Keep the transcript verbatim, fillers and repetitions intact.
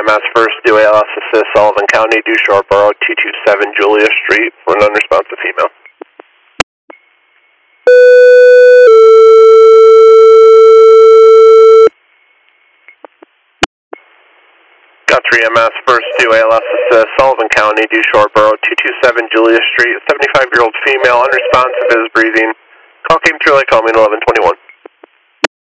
S first, do A L S assist, Sullivan County, due Shoreboro, two two seven Julia Street, for an unresponsive female. Got three M S first, do A L S assist, Sullivan County, due Shoreboro, two two seven Julia Street, seventy-five-year-old female, unresponsive, is breathing. Call came through like call me at eleven twenty-one.